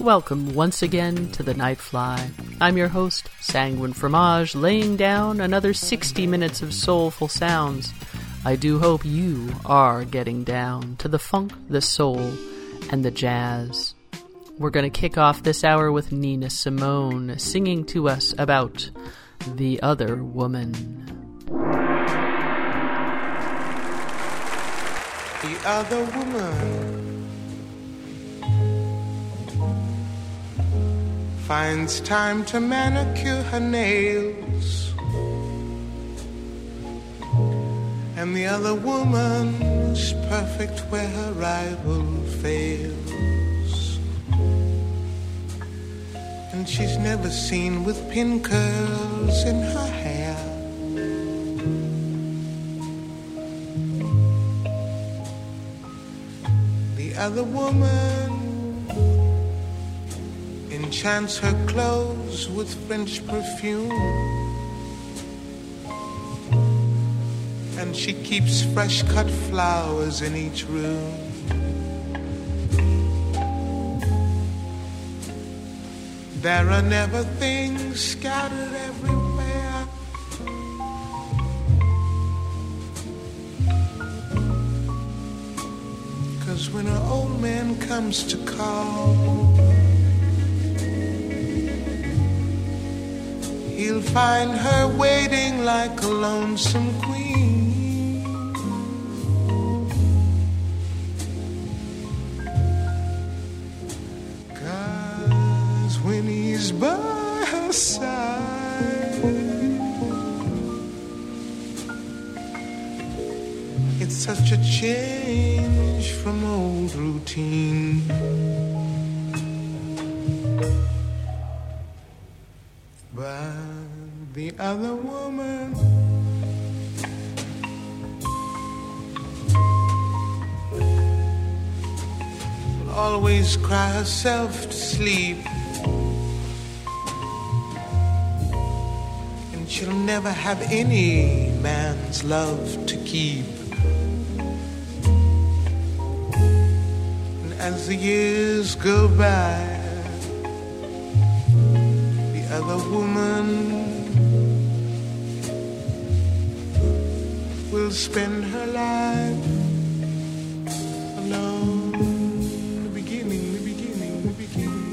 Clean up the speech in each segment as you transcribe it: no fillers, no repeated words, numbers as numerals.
Welcome once again to The Nightfly. I'm your host, Sanguine Fromage, laying down another 60 minutes of soulful sounds. I do hope you are getting down to the funk, the soul, and the jazz. We're going to kick off this hour with Nina Simone singing to us about The Other Woman. The other woman finds time to manicure her nails, and the other woman's perfect where her rival fails. And she's never seen with pin curls in her hair. The other woman enchants her clothes with French perfume, and she keeps fresh cut flowers in each room. There are never things scattered everywhere, cause when an old man comes to call, he'll find her waiting like a lonesome queen. 'Cause when he's by her side, it's such a change from old routine. The other woman will always cry herself to sleep, and she'll never have any man's love to keep. And as the years go by, the other woman will spend her life alone. The beginning, the beginning, the beginning,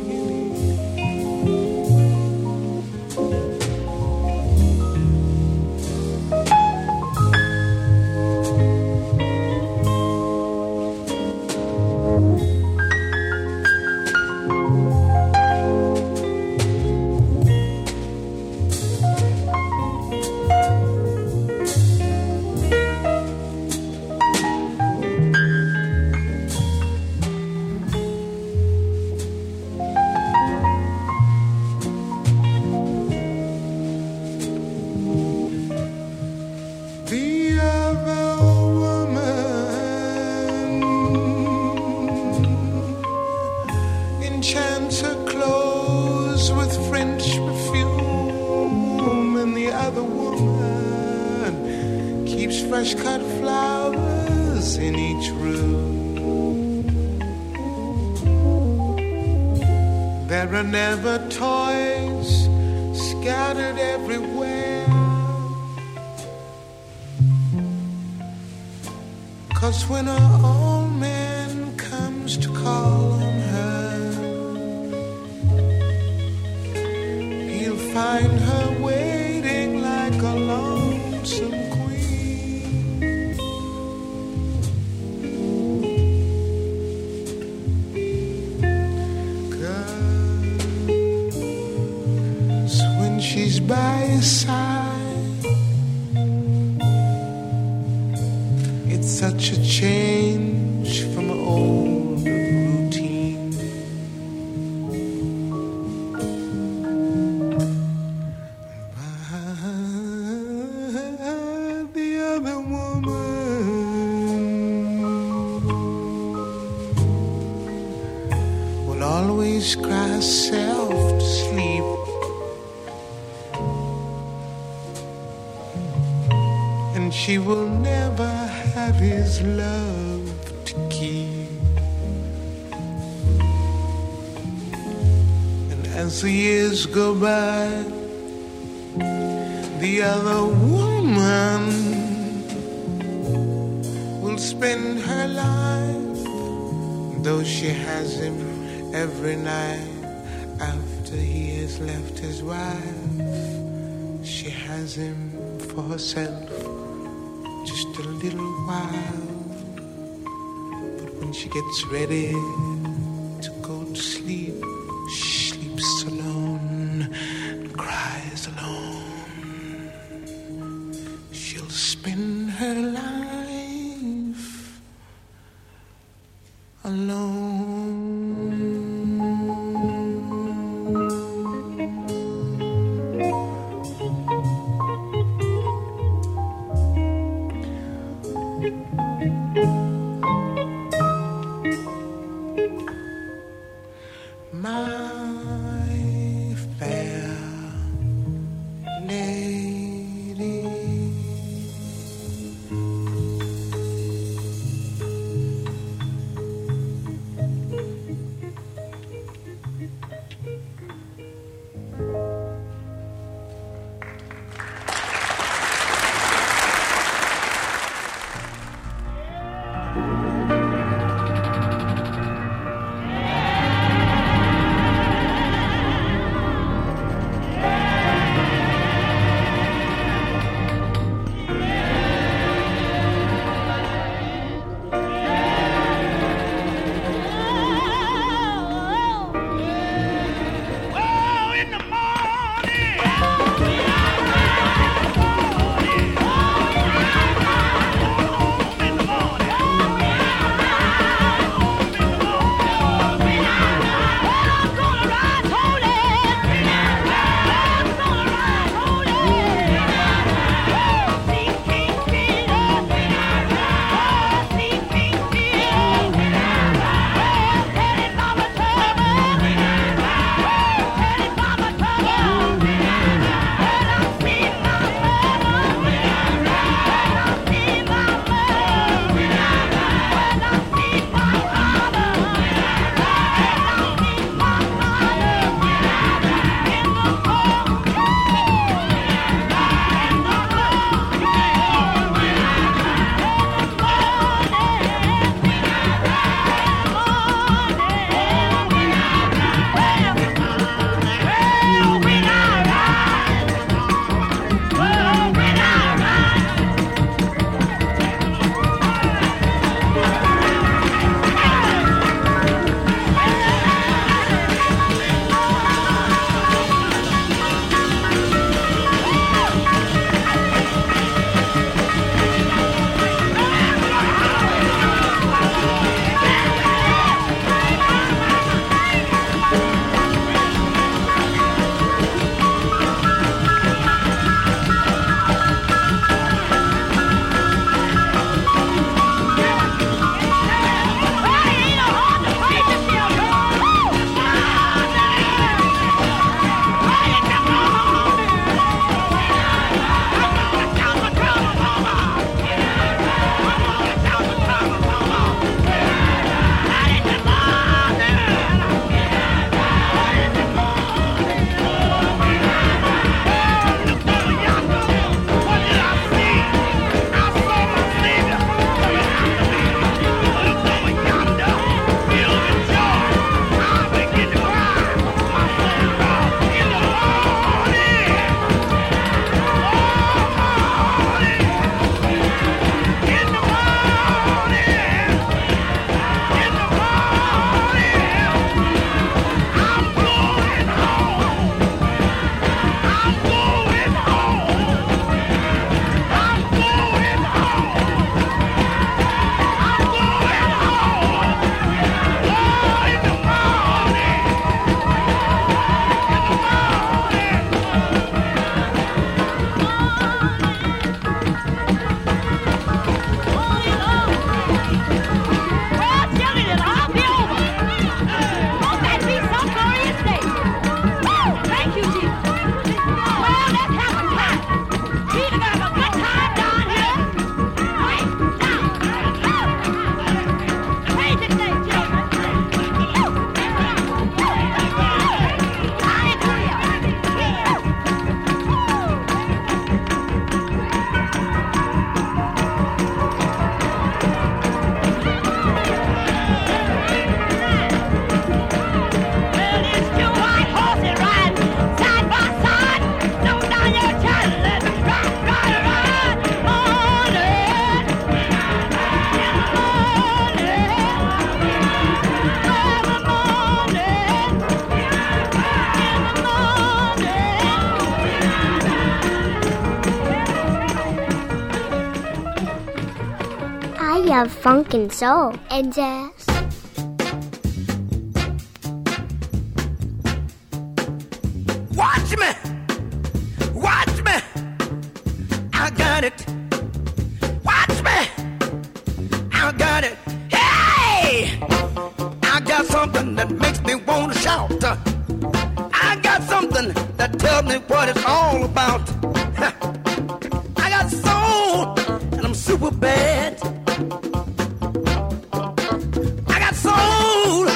cut flowers in each room. There are never toys scattered everywhere, 'cause when an old man comes to call on her, he'll find her waiting like a lonesome queen. 'Cause when she's by his side, it's such a change from old routine. But the other woman will always cry herself to sleep, and she will never have his love to keep. As the years go by, the other woman will spend her life, though she has him every night. After he has left his wife, she has him for herself just a little while. But when she gets ready to go to sleep, she sleeps alone and cries alone. She'll spend her life alone. love funk and soul and jazz. Watch me, watch me, I got it. Watch me, I got it. Hey, I got something that makes me want to shout. I got something that tells me what it's all about. I got soul and I'm super bad. I got soul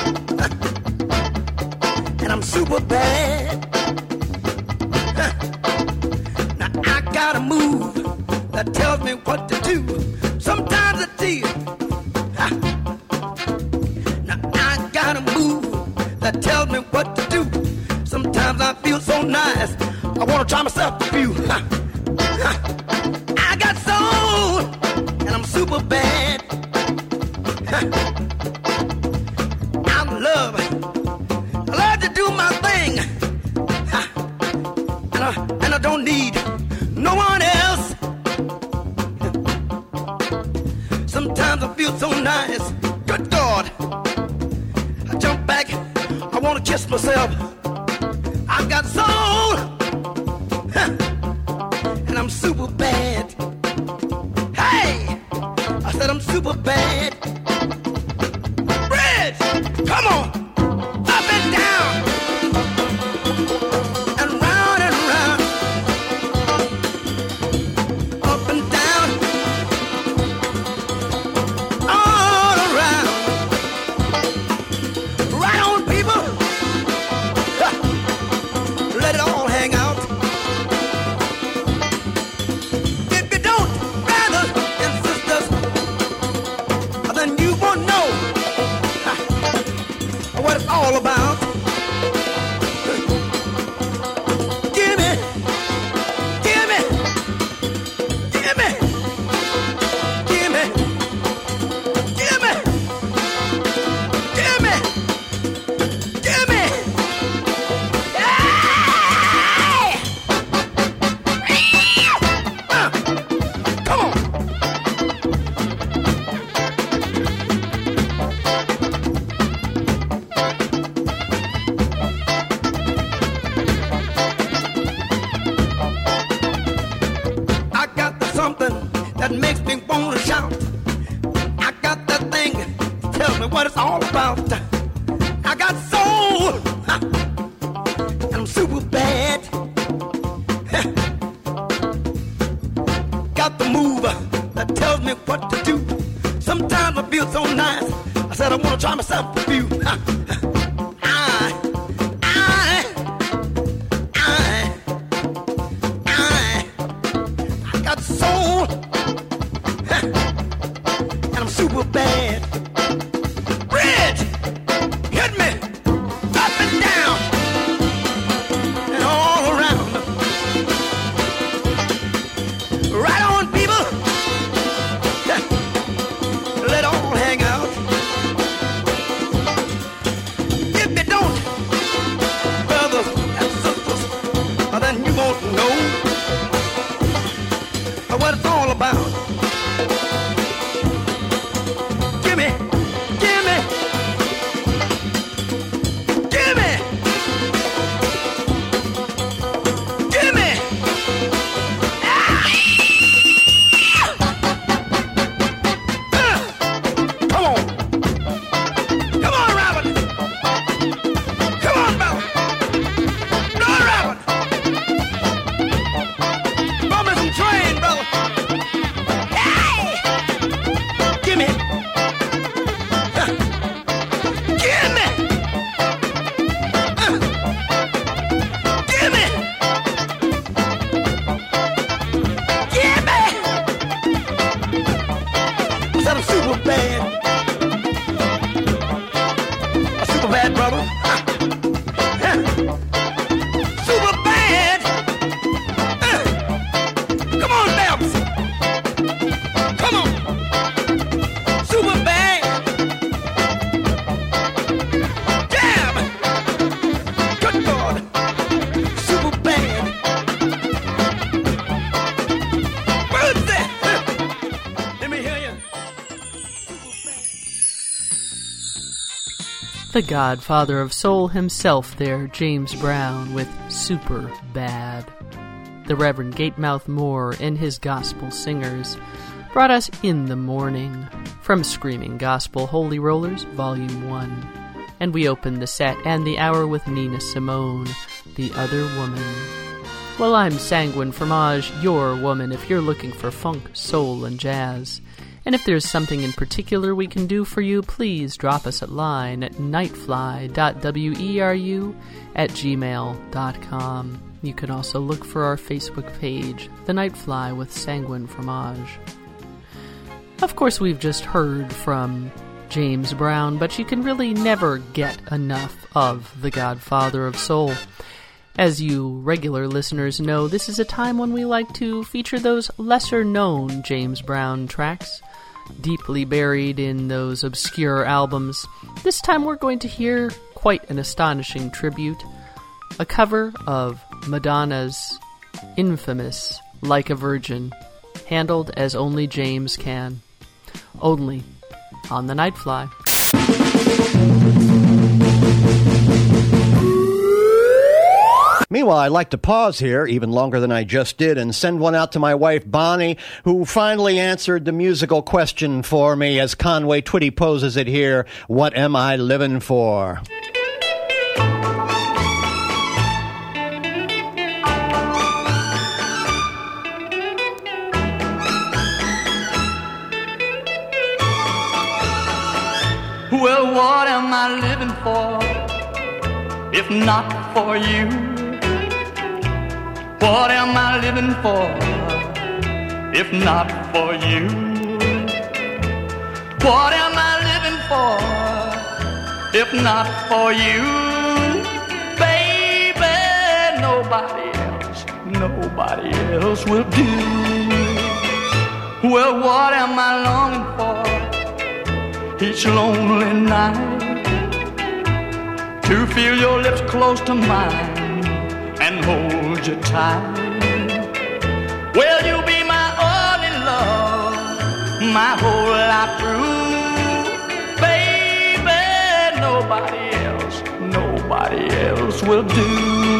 and I'm super bad. Now I got a move that tells me what to do. Sometimes it's tears. Now I got a move that tells me what to do. Sometimes I feel so nice, I want to try myself a few. I got soul, and I'm super bad. I love to do my thing. And I don't need no one else. Sometimes I feel so nice, good God. I jump back, I want to kiss myself. I've got soul, and I'm super bad. Hey, I said I'm super bad. Bridge, come on, up and down, and round and round, up and down, all around. Right on, people. Let it all hang out. If you don't, brothers and sisters, then you won't know what it's all about. Give me, give me, give me, give me, give me, give me, give me. Come on. I got something that makes me want to shout. I got that thing that tells me what it's all about. I got soul, and I'm super bad. Got the move that tells me what to do. Sometimes I feel so nice, I said I want to try myself a few. I got soul, and I'm super bad. Bridge, hit me, up and down, and all around. Right on, people. Let all hang out. If you don't, brothers and sisters, then you won't know what it's all about. Give me, give me, give me, give me. Come on. Come on, Robin. Come on, Bella. No, Robin. Robinson train, brother. Hey! Give me. Give me. Give me. Give me. I said I'm super bad. A super bad brother. Super bad. Come on, Babs. Come on. Super bad. Damn. Good God. Super bad. Where's that? Let me hear you. The godfather of soul himself there, James Brown, with Super Bad. The Reverend Gatemouth Moore and his Gospel Singers brought us In the Morning from Screaming Gospel Holy Rollers, Volume 1. And we opened the set and the hour with Nina Simone, The Other Woman. Well, I'm Sanguine Fromage, your woman if you're looking for funk, soul, and jazz. And if there's something in particular we can do for you, please drop us a line at nightfly.weru@gmail.com. You can also look for our Facebook page, The Nightfly with Sanguine Fromage. Of course, we've just heard from James Brown, but you can really never get enough of the Godfather of Soul. As you regular listeners know, this is a time when we like to feature those lesser-known James Brown tracks, deeply buried in those obscure albums. This time we're going to hear quite an astonishing tribute, a cover of Madonna's infamous Like a Virgin, handled as only James can. Only on The Nightfly. Meanwhile, I'd like to pause here, even longer than I just did, and send one out to my wife, Bonnie, who finally answered the musical question for me as Conway Twitty poses it here, what am I living for? Well, what am I living for, if not for you? What am I living for, if not for you? What am I living for, if not for you? Baby, nobody else will do. Well, what am I longing for each lonely night? To feel your lips close to mine and hold you tight. Well, you'll be my only love, my whole life through. Baby, nobody else will do.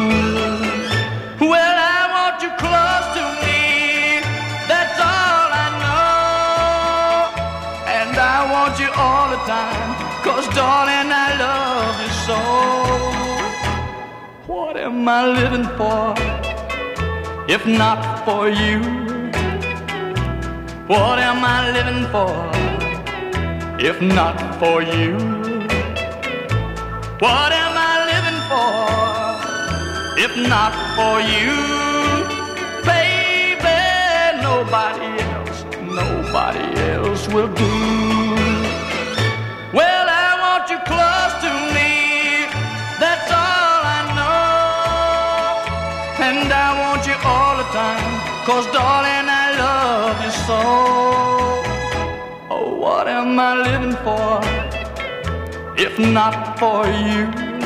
Well, I want you close to me, that's all I know. And I want you all the time, 'cause darling, I love you so. What am I living for, if not for you? What am I living for, if not for you? What am I living for, if not for you? Baby, nobody else will do. Well, I want you close to me, that's all I know. And I want you all the time, 'cause darling, I love you so. Oh, what am I living for, if not for you?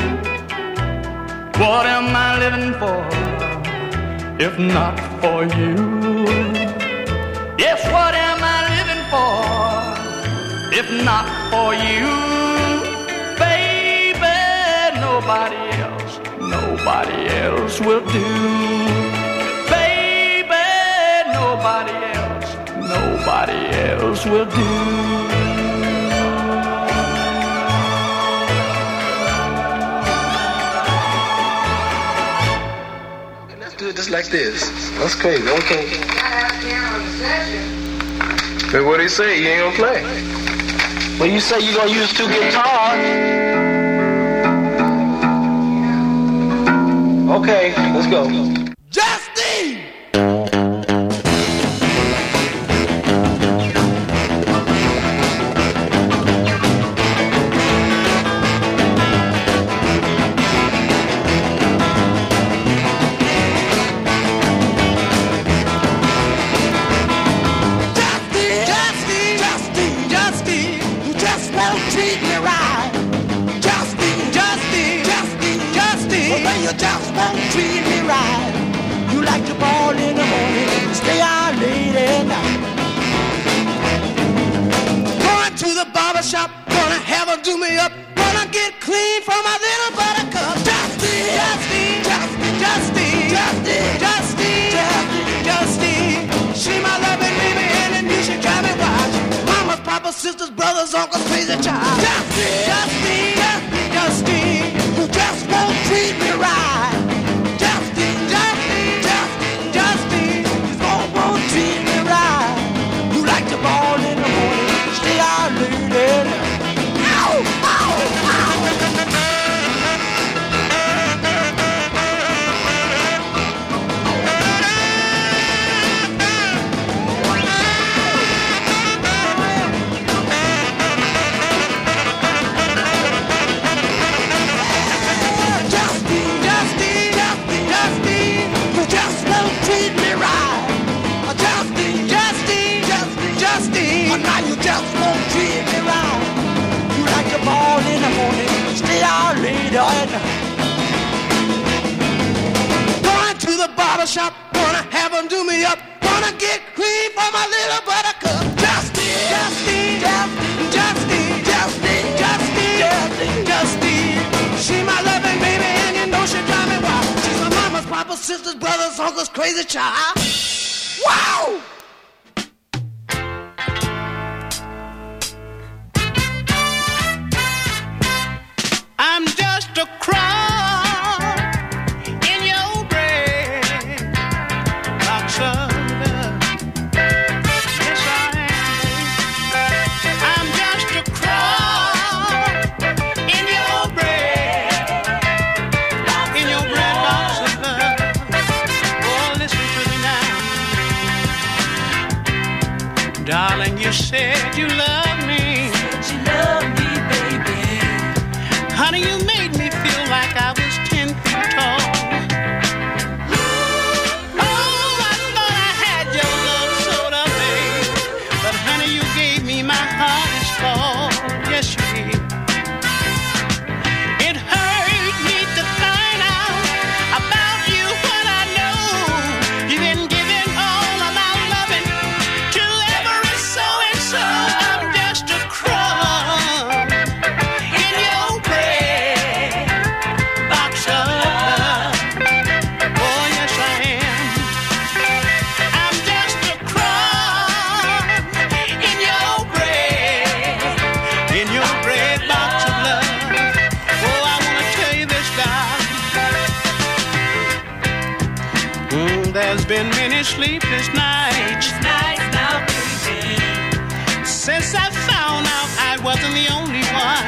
What am I living for, if not for you? Yes, what am I living for, if not for you? Baby, nobody else will do. Baby, nobody else will do. Let's do it just like this. That's crazy. Okay. Hey, what do you say? You ain't gonna play? Well, you say you're gonna use 2 guitars. Okay, let's go. Justin! Just won't treat me right. You like to ball in the morning and stay out late at night. Going to the barber shop, gonna have her do me up. But Gonna get clean from my little buttercup. Justine, Justine, Justine, Justine, Justine, Justine, Justine. She my loving baby and then you should drive me wild. Mama's, papa's, sisters, brothers, uncles, crazy child. Justine, Justine, Justine, you just won't treat me right. Justine, Justine, Justine, Justine, you won't treat me right. You like to ball in the morning, stay out late. Ow, ow, ow. Now you just won't treat me right. You like to ball in the morning, stay out late at night. Going to the barber shop, gonna have them do me up. Gonna get clean for my little buttercup. Justine, Justine, Justine, Justine, Justine, Justine, Justine. She my loving baby and you know she drive me wild. She's my mama's, papa's, sisters, brothers, uncles, crazy child. Wow! I'm just a crumb in your bread box of love. Yes, I am. I'm just a crumb in your bread box of love. Oh, listen to me now, darling. You said you love me. You love me, baby. Honey, you made me feel like I was 10 feet tall. Oh, I thought I had your love sewed up, babe. But honey, you gave me my hardest fall. Yes, you did. It hurt me to find out about you what I know. You've been giving all of my loving to every so-and-so. I'm just a crumb in your box of love. Oh, yes, I am. I'm just a crumb in your bread box of love. Oh, I want to tell you this, darling. There's been many sleepless nights Now, baby. since I found out I wasn't the only one.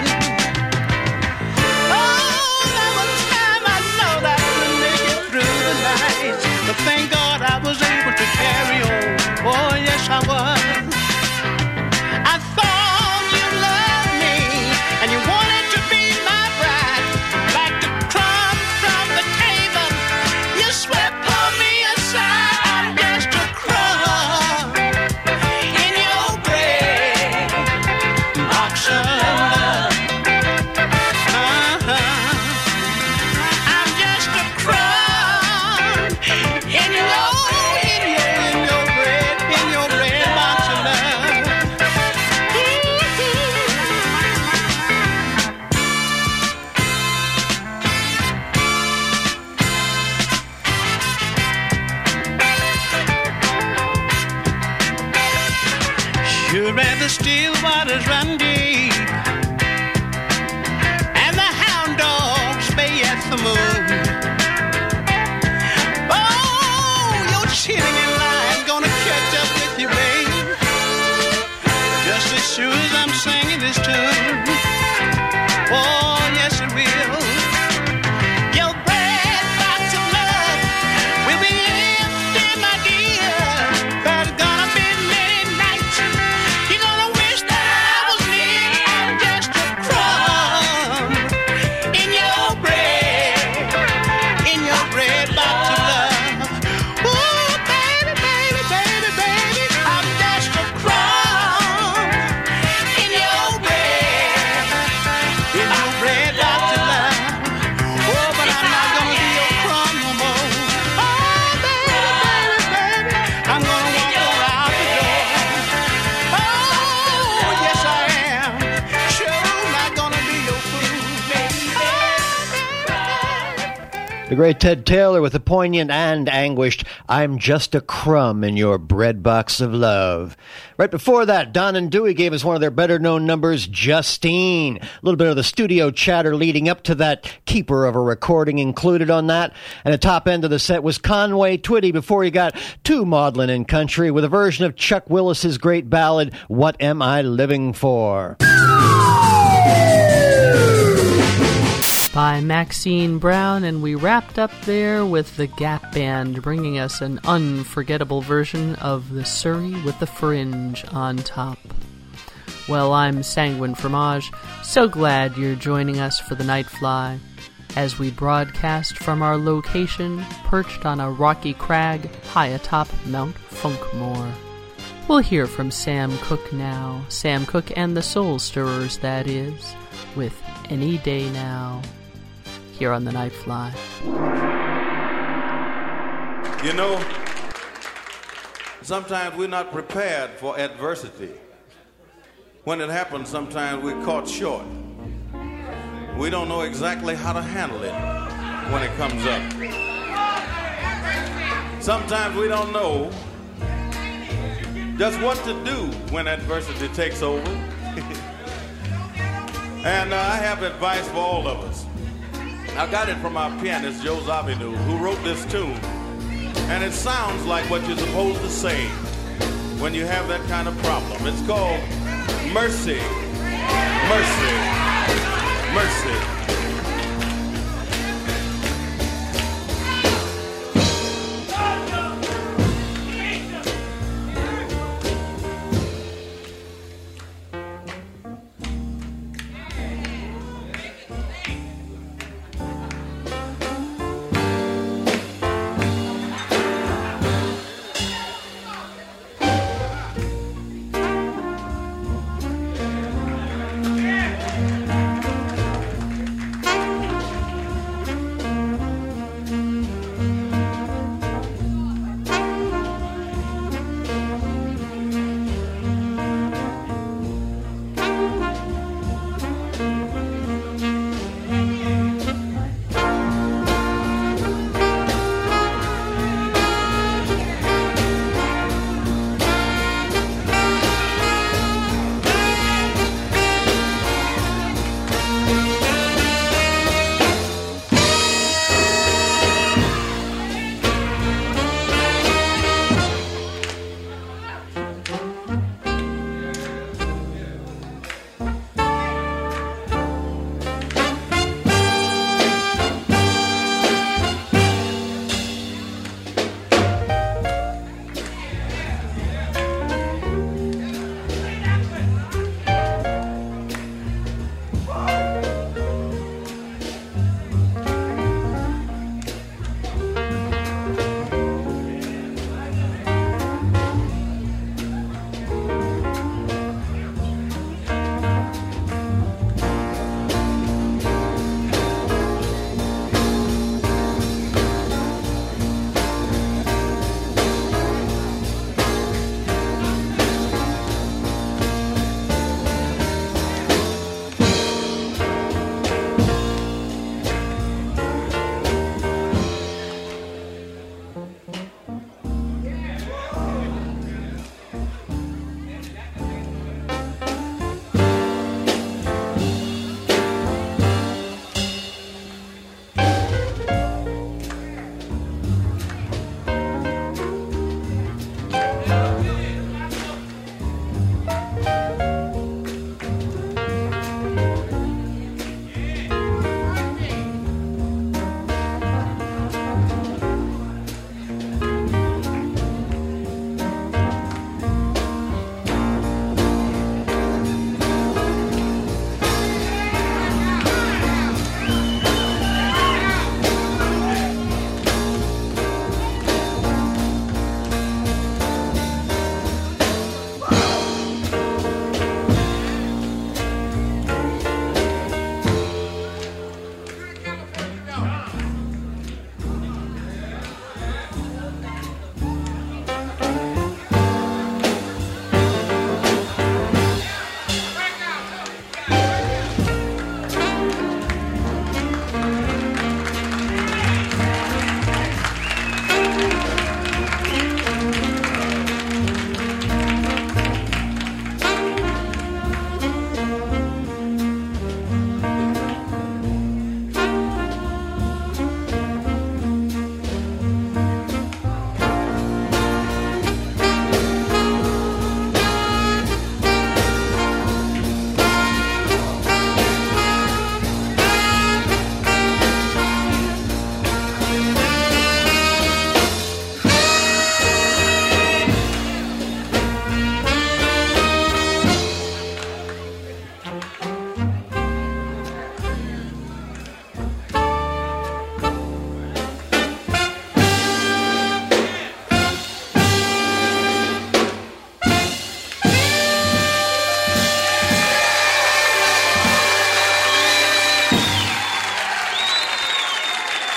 But thank God I was able to carry on. Oh, yes, I was. I thought you loved me and you wanted to be my bride. Like the crumb from the table, you swept for me aside. I'm just a crumb in your bread box of love. I'm just a crumb in your bread box of love. You'd rather still waters run deep and the hound dogs bay at the moon. Oh, you're chilling in line, gonna catch up with you, babe. Just as sure as I'm singing this tune. Oh, yes, it will. Your bread box of love will be empty, my dear. There's gonna be many nights you're gonna wish that I was near. I'm just a crumb in your bread box of love. Ooh, baby, baby, baby, baby, I'm just a crumb in your bread The great Ted Taylor with the poignant and anguished "I'm Just a Crumb in Your Bread Box of Love." Right before that, Don and Dewey gave us one of their better-known numbers, Justine. A little bit of the studio chatter leading up to that, keeper of a recording included on that. And the top end of the set was Conway Twitty before he got too maudlin in country with a version of Chuck Willis's great ballad, "What Am I Living For?" By Maxine Brown, and we wrapped up there with the Gap Band bringing us an unforgettable version of the Surrey with the Fringe on top. Well, I'm Sanguine Fromage, so glad you're joining us for the Nightfly as we broadcast from our location perched on a rocky crag high atop Mount Funkmore. We'll hear from Sam Cooke now, Sam Cooke and the Soul Stirrers, that is, with Any Day Now, here on the Nightfly. You know, sometimes we're not prepared for adversity. When it happens, sometimes we're caught short. We don't know exactly how to handle it when it comes up. Sometimes we don't know just what to do when adversity takes over. And I have advice for all of us. I got it from our pianist, Joe Zawinul, who wrote this tune. And it sounds like what you're supposed to say when you have that kind of problem. It's called Mercy, Mercy, Mercy.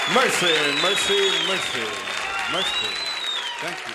Mercy, mercy, mercy, mercy. Thank you.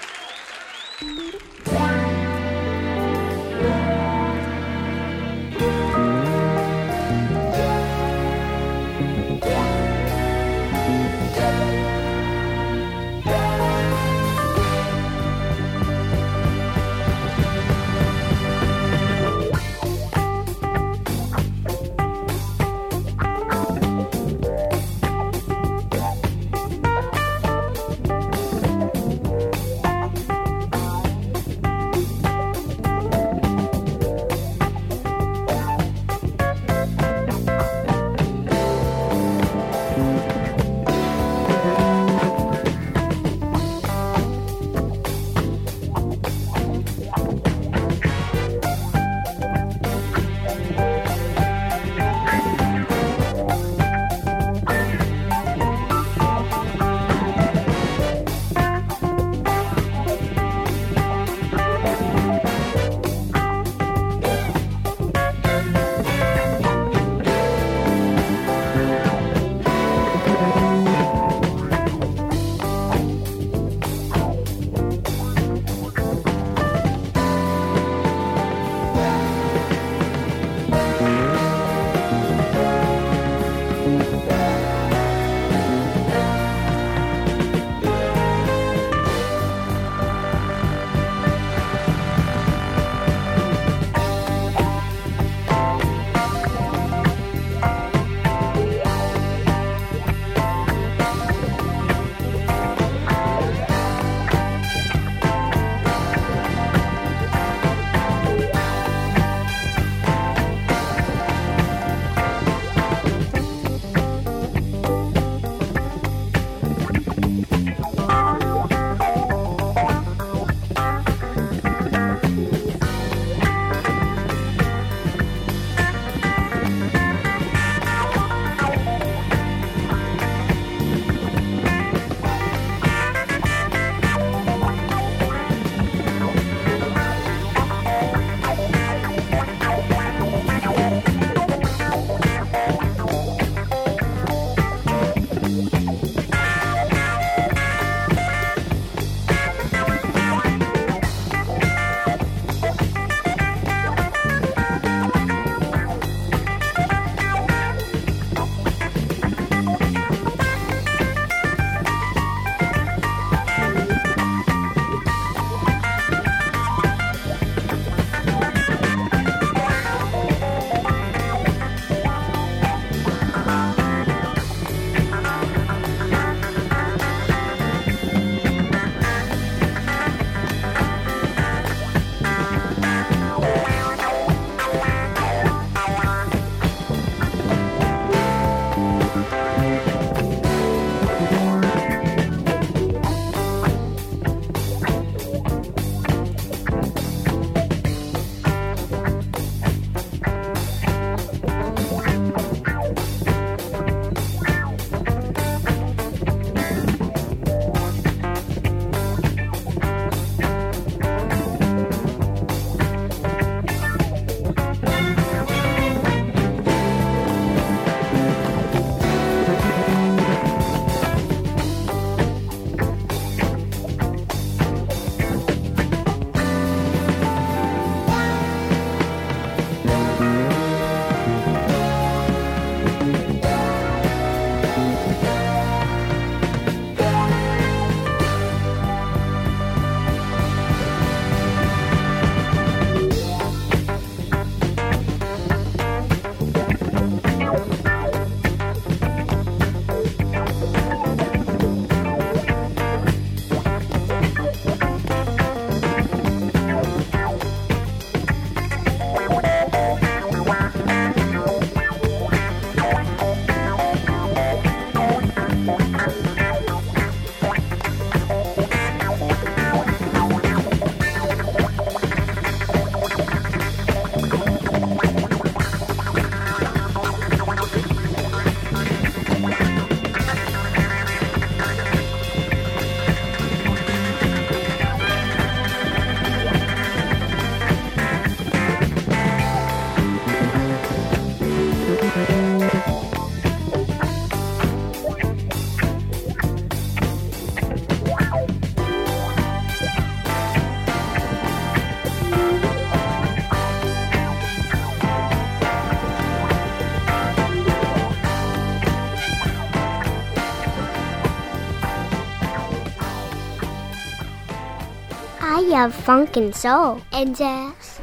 love funk and soul and jazz.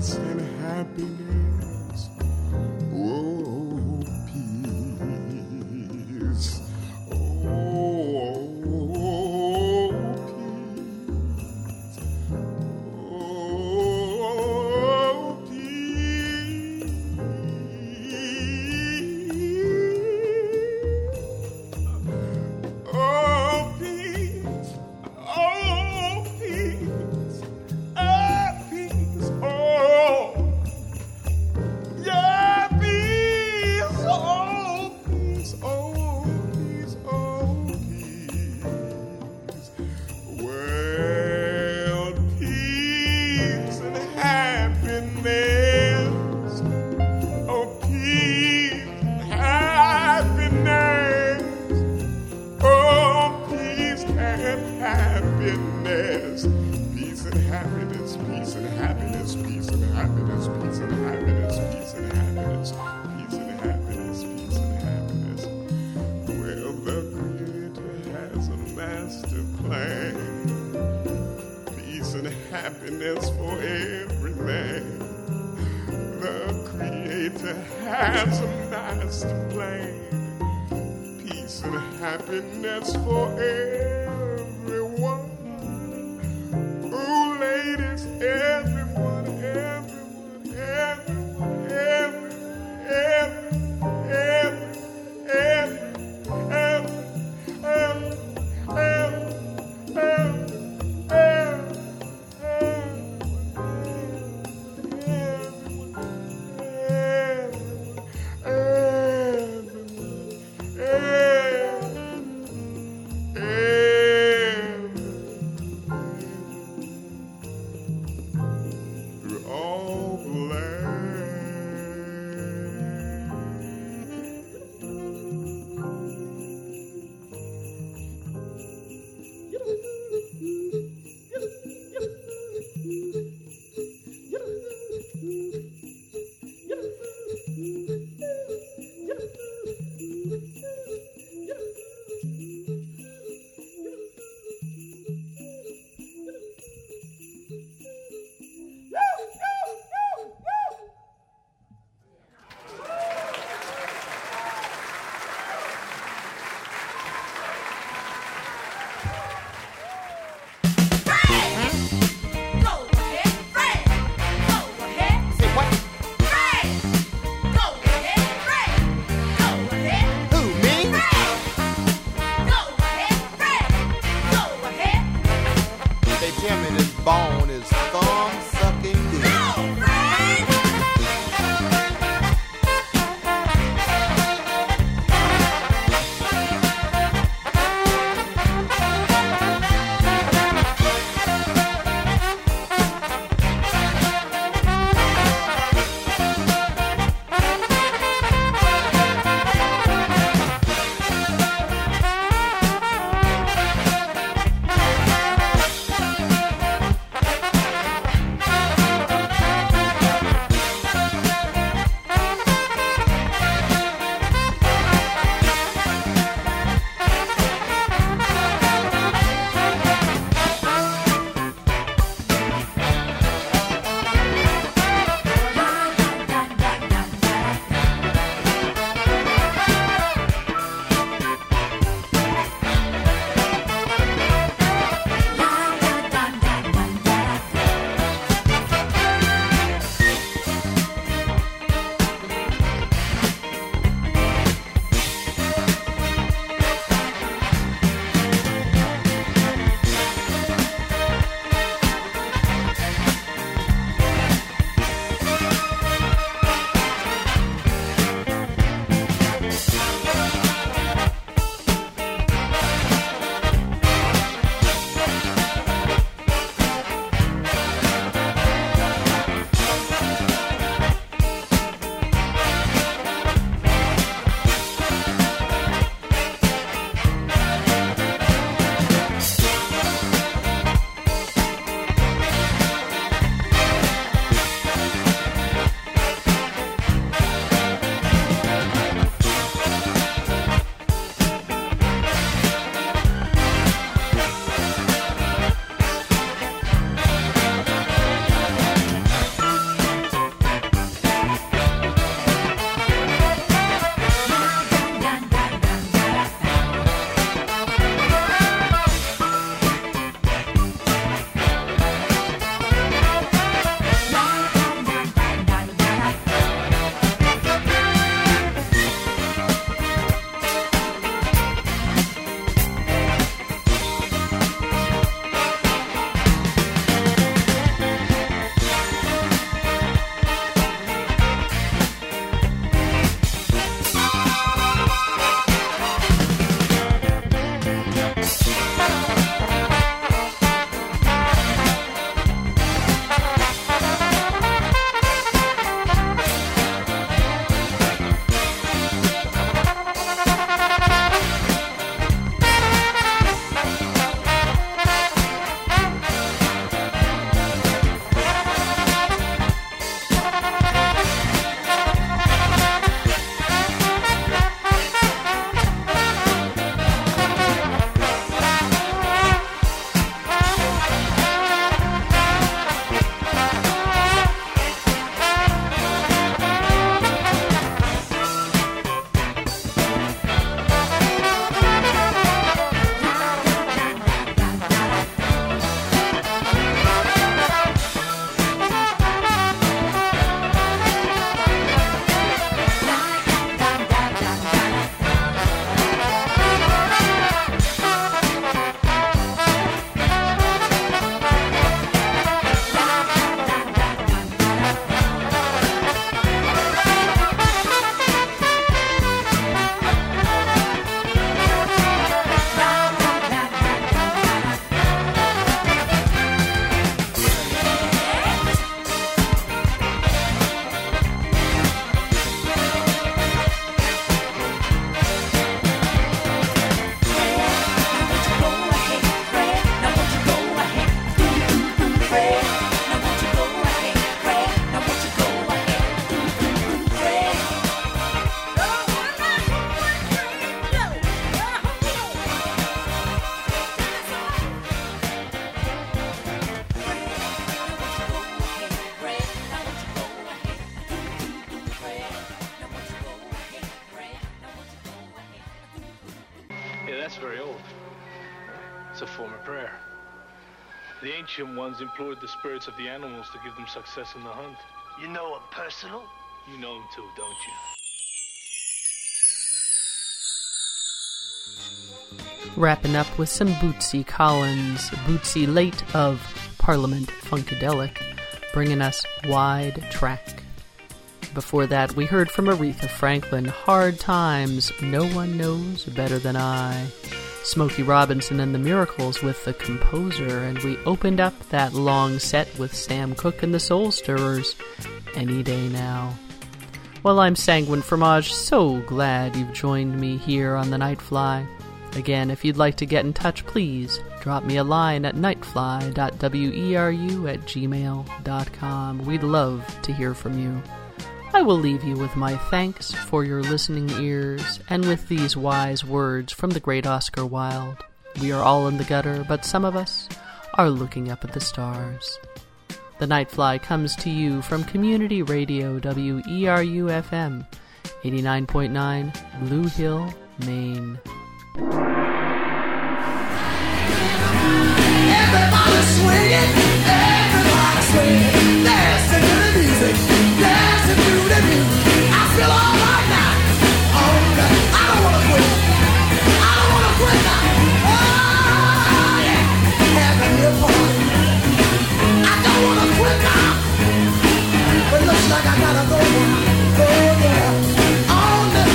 peace and happiness. Oh, peace. Oh, peace. Oh, peace. Oh, peace. Oh, peace. Oh, peace. Oh, yeah, peace. Oh, peace. Oh, peace. Oh, peace. Well, peace and happiness. Oh, peace and happiness. Oh, peace and happiness. Peace and happiness, peace and happiness, peace and happiness, peace and happiness, peace and happiness, peace and happiness, peace and happiness. Well, the Creator has a master plan. Peace and happiness for every man. The Creator has a master plan. Peace and happiness for everyone. Oh, ladies, everyone, everyone, everyone, through all the land. a form of prayer. The ancient ones implored the spirits of the animals to give them success in the hunt. You know him personal? You know him too, don't you? Wrapping up with some Bootsy Collins, Bootsy late of Parliament Funkadelic, bringing us Wide Track. Before that, we heard from Aretha Franklin, Hard Times, No One Knows Better Than I. Smokey Robinson and the Miracles with The Composer, and we opened up that long set with Sam Cooke and the Soul Stirrers, Any Day Now. Well, I'm Sanguine Fromage, so glad you've joined me here on the Nightfly. Again, if you'd like to get in touch, please drop me a line at nightfly.weru@gmail.com. We'd love to hear from you. I will leave you with my thanks for your listening ears, and with these wise words from the great Oscar Wilde. We are all in the gutter, but some of us are looking up at the stars. The Nightfly comes to you from Community Radio WERU-FM, 89.9 Blue Hill, Maine. Everybody swinging, dancing to the music, dancing to the music. I feel all right now. Oh, I don't wanna quit. I don't wanna quit now. Oh, yeah. Having a party. I don't wanna quit now. But it looks like I gotta go now. Oh, yeah. On the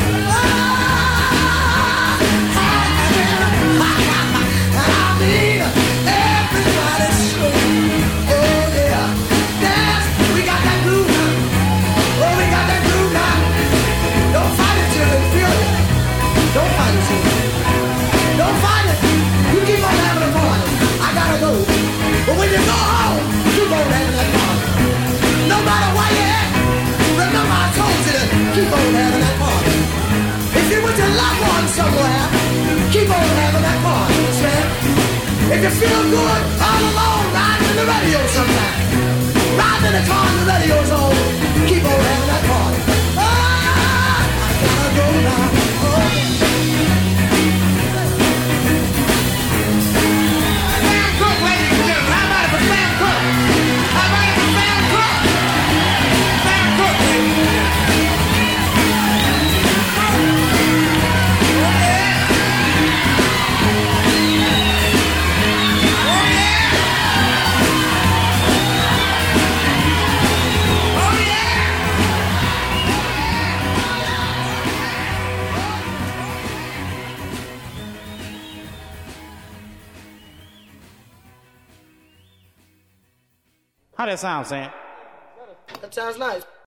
everybody's swinging. Oh yeah, dance. We got that groove now. Oh, we got that groove now. Don't fight it till it feel it. Don't fight it till it. Don't fight it. You keep on having a party. I gotta go. But when you go home, keep on having that party. No matter where you at, remember I told you to keep on having that party. If you with your loved one somewhere, keep on having that party. Understand? If you feel good all alone, riding in the radio sometime, riding in the car and the radio's on, keep on having that party. I gotta go now. Sam Cooke, ladies and gentlemen, how about it for Sam Cooke? How about it for Sam Cooke? Sam Cooke, ladies and gentlemen. How that sound, Sam? That sounds nice.